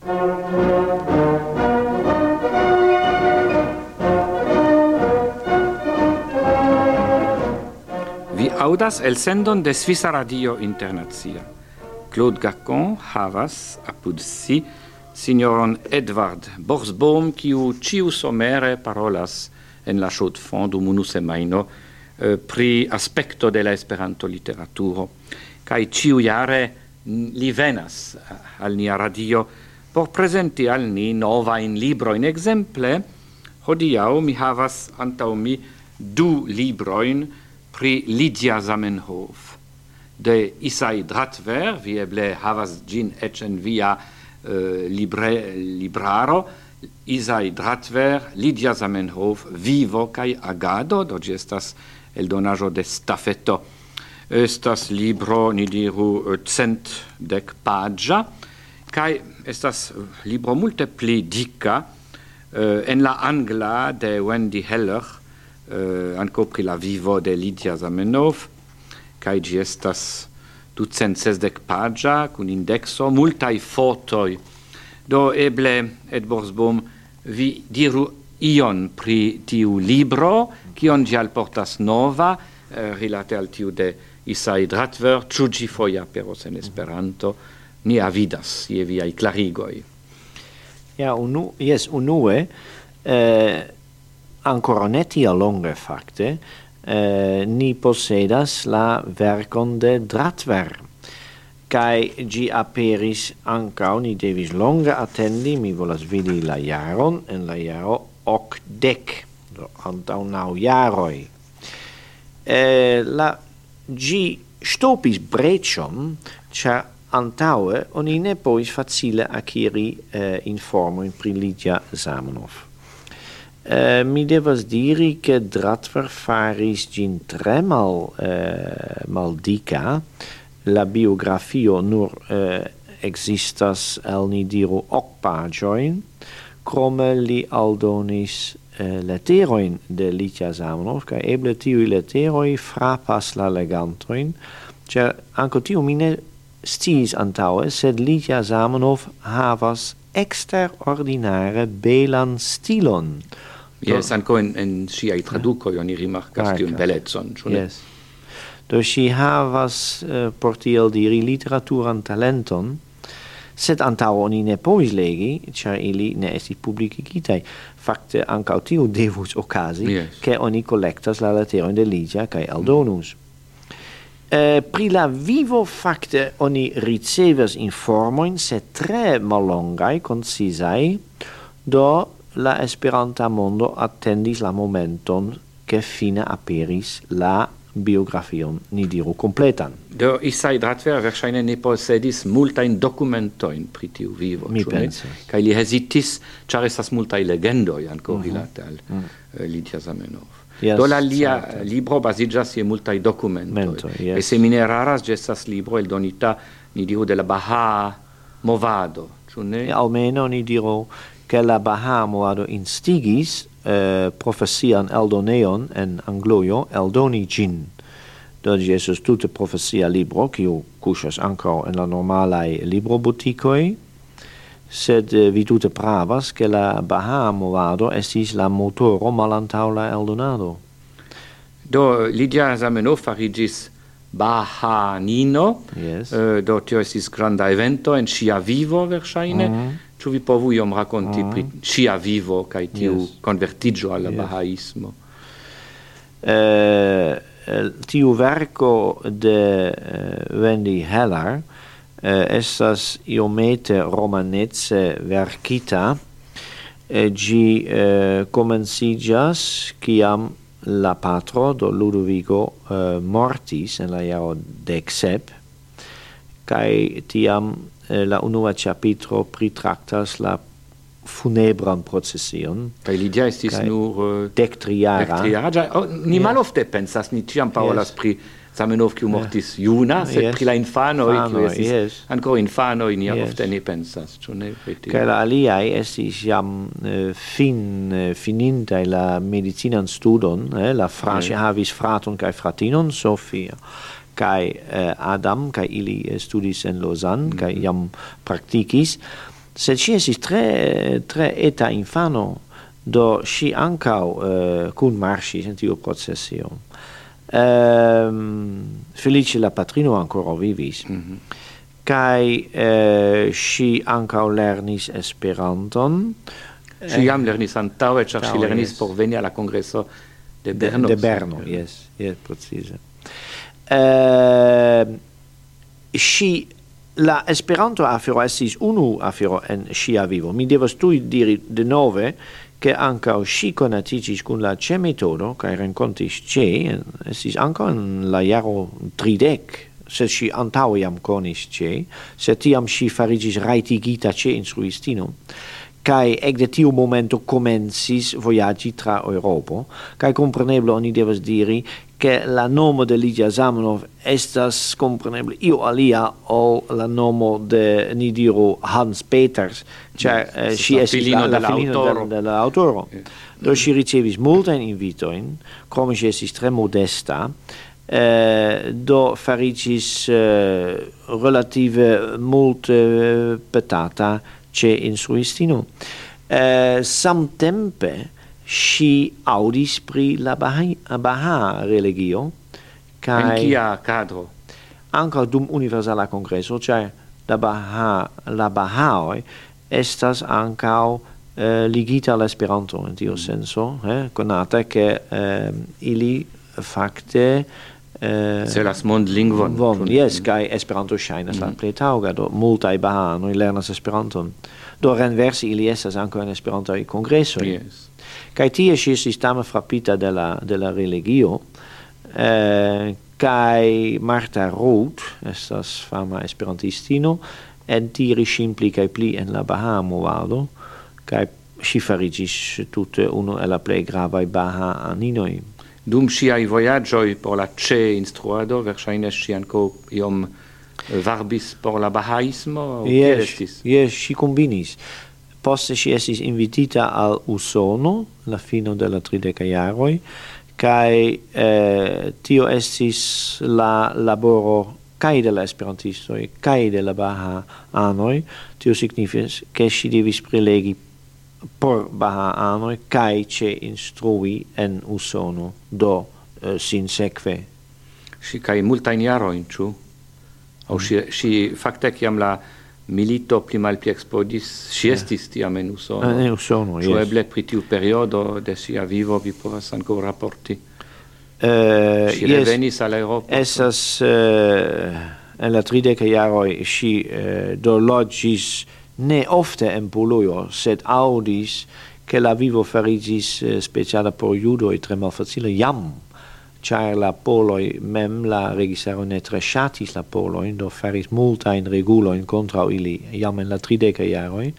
Vi audas elsendon de Svisa Radio Internacia. Claude Gacon havas apud si signoron Edvard Borsbohm, kiu ciu somere parolas en la chaude-fond dum unu semajno pri aspecto de la Esperanto literaturo. Kai ciu jare li venas al nia radio por presenti al ni nova in libro in exemple. Hodiaŭ mi havas antaŭ mi du libroin pri Lydia Zamenhof de Isai Dratver, vi eble havas gin ec en via libraro. Isai Dratver, Lydia Zamenhof, Vivo kaj agado, do ĝi estas eldonaĵo de Stafeto. Estas libro, ni diru, 110 paĝa, kaj estas libro multe pli dika en la angla de Wendy Heller, ankaŭ pri la vivo de Lydia Zamenhof, kaj ĝi estas 260 paĝa kun indekso, multaj fotoj. Do eble, Ed Borsbohm, vi diru ion pri tiu libro, kion ĝi alportas nova, rilate al tiu de Isai Dratver, ĉu ĝi foje aperos en Esperanto, ni avidas je viaj klarigoj. Ja, unue, ancora ne tia longe fakte, ni posedas la verkon de Dratver. Kai gi aperis ankaŭ, ni devis longe attendi, mi volas vidi la jaron, en la jaro 80, do antaŭ 9 jaroj. Gi ŝtopis breĉon, ĉar antaŭe oni ne povis facile akiri informojn pri Lydia Zamenhof. Mi devas diri che Dratver faris gin tre maldika. La biografio nur existas el ni diru 8 paĝojn, krome li aldonis leterojn de Lydia Zamenhof, kaj eble tiuj leteroj frapas la legantojn, ĉar ankaŭ tiu mi ne sciis antaŭe, sed Lydia Zamenhof havas eksterordinare belan stilon. Yes, ankaŭ en ŝiaj tradukoj oni rimarkas tiun belecon, ĉu ne? Yes. Do ŝi havas por tiel diri literaturan talenton, sed antaŭe oni ne povis legi, ĉar ili ne estis publikigitaj. Fakte ankaŭ tio devus okazi, ke oni kolektas la leterojn de Lydia kaj eldonus. Pri la vivo fakte oni ricevas informojn, sed tre mallongaj, koncisaj, do la Esperanta mondo attendis la momenton che fine aperis la biografion, ni diru, completan. Do Isai Dratver verŝajne ne posedis multajn dokumentojn pri tiu vivo. Mi pensas. Kaj li hezitis, ĉar estas multaj legendoj ankaŭ rilate al Lydia Zamenhof. Yes, do la lia libro baziĝas je multaj dokumentoj. Yes. Se mi ne eraras, ĝi estas libro eldonita, ni diru, de la Bahaa Movado, ĉu ne? Almeno ni diru che la Bahaa Movado instigis profesian eldoneon en Anglojo eldoni gin. Do ĝi estas tute profesia libro, kiu kuŝas ankaŭ en la normalaj librobutikoj, sed vi tute pravas, che la Bahaa Movado estis la motoro malantaŭ la eldonado. Do Lydia Zamenhof fariĝis Bahaanino, Yes. Do tio estis granda evento en ŝia vivo verŝajne. Ĉu vi povu iom rakonti pri ŝia vivo kaj tiu konvertiĝo al la bahaismo? Tiu verko de Wendy Heller estas iomete romanece verkita. Ĝi komenciĝas kiam la patro do Ludovico mortis en la jaro 17, kaj tiam la unua ĉapitro pritraktas la funebran procesion. Kaj Lydia estis nur 13-jara. Ni malofte pensas, ni ĉiam parolas pri Zamenhof, kiu mortis juna, sed pri la infanoj, kiu estis ankaŭ infanoj, ni ofte ne pensas, ĉu ne? Kaj la aliaj estis jam finintaj la medicinan studon, ŝi havis fraton kaj fratinon, Sofia kaj Adam, kaj ili studis en Lausanne, kaj jam praktikis. sed si estis tre eta infano, do si ancau cun marsis in tiu processio. Felice la patrino ancora vivis. Kai si ancau lernis Esperanton. Si jam lernis antaŭe, ĉar si lernis por veni al la kongreso de Berno. De Berno, yes, precise. La Esperanto afero estis unu afero en sia vivo. Mi devas tui diri de nove che ancao si conaticis cun la CE metodo, kai rencontis CE, estis ancao in la jaro 30, se si antaŭe jam konis CE, se tiam si farigis raitigita CE instruistino, kai ec de tiu momento comencis voyagi tra Europo, kai compreneble oni devas diri che la nomo de Lidia Zamenhof estas compreneble io alia o la nomo de ni diru Hans Peters, cioè si estis la filino dell'autoro. Do si ricevis multajn invitoin, come si estis tre modesta, do farigis relative multe petata ce instruistino. Samtempe si audis pri la Baha religio, En kia cadro? Anca dum universala congresso, cioè la Bahaoi estas ancao ligita all'Esperanto in tiu senso, conata che ili facte celas mondlingvon. Yes, kai Esperanto ŝajnas la plej taŭga, do multaj bahanoj lernas Esperanton. Do renverse ili estas ankaŭ en Esperantaj kongresoj. Yes. Kai tie si estis tamen frapita de la religio, kai Marta Roth, estas fama esperantistino, entiri ŝin pli kaj pli en la Bahaa movado, kai si farigis tute unu el la plej gravaj Bahaaninoj. Dum siaj vojaĝoj por la CE instruado, verŝajne ŝi ankaŭ iom varbis por la Bahaismo? Yes, si combinis. Poste si estis invitita al Usono, la fino de la 30 jaroj, kai tio estis la laboro kai de la esperantistoj, kai de la Bahaanoj. Tio signifis ke si devis prelegi por Bahaanoj kai ce instrui en Usono, do sin sekve. Si kai multajn jarojn, ĉu? Aŭ si fakte kiam la milito pli malpli eksplodis, si estis tiam en Usono. En Usono, Ĉu eble pri tiu periodo de sia vivo vi povas ankaŭ raporti? Si revenis al Eŭropo? Estas en la 30 jaroj si do loĝis ne ofte en Polujo, sed audis che la vivo farigis speciala por judoj tre malfacile jam, ĉar la poloj mem la registaro ne tre ŝatis la polojn, do faris multajn regulojn kontraŭ ili jam en la 30 jaroj.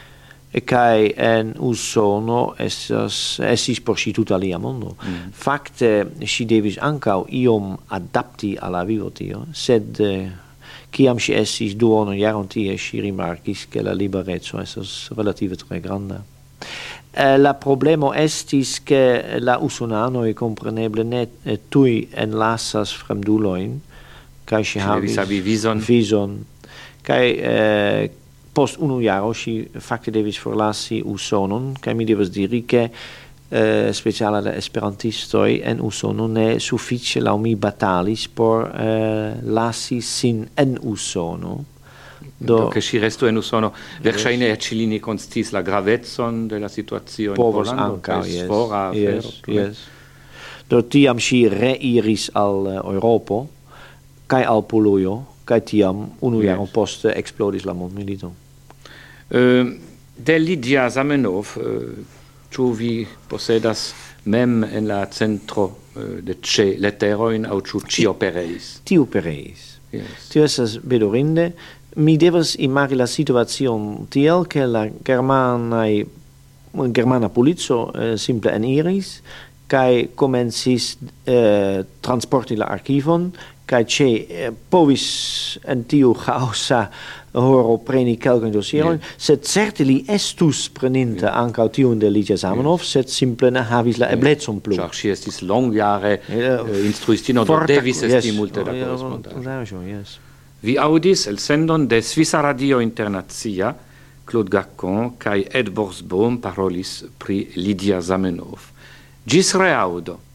Kai en Usono estis por si tuta alia mondo. Fakte si devis ankaŭ iom adapti al la vivo tio, sed kiam si estis duonon jaron tie, si rimarkis ke la libereco estas relative tre granda. La problemo estis che la usonanoj compreneble ne tuj enlasas fremdulojn, kaj si havis vizon, kaj post unu jaro si fakte devis forlasi Usonon, kaj mi devas diri ke speciale la esperantistoj en Usono ne sufiĉe laŭ mi batalis por lasi sin en Usono. Che si resto en Usono, verŝajne eĉ ili ne konsciis la gravezzon de la situacio en Pollando, yes. Do tiam si reiris al Eŭropo kaj al Polujo, kaj tiam unu jaron poste eksplodis la mondmilito. De Lidia Zamenhof, ĉu vi posedas mem en la centro de CE leterojn aŭ ĉu ĉio pereis? Tiu pereis. Tio estas bedorinde. Mi devas imagi la situacion tiel che la germana polico simple eniris kaj komencis transporti la arkivon kaj povis en tiu ĥaosa horo preni kelkajn dosierojn, sed certe li estus preninta ankaŭ tiun de Lidia Zamenhof, sed simple ne havis la eblecon plu. Ĉar ŝi estis longjare instruistino, do devis esti multe da korespondaĵo. Yes. Vi audis el sendon de Svisa Radio Internacia Claude Gacon kai Ed Borsbaum parolis pri Lydia Zamenhof. Gis reaudo!